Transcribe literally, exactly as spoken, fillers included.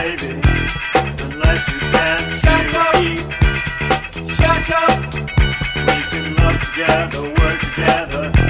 baby, unless you can Shut up. keep. Shut up. We can love together, work together.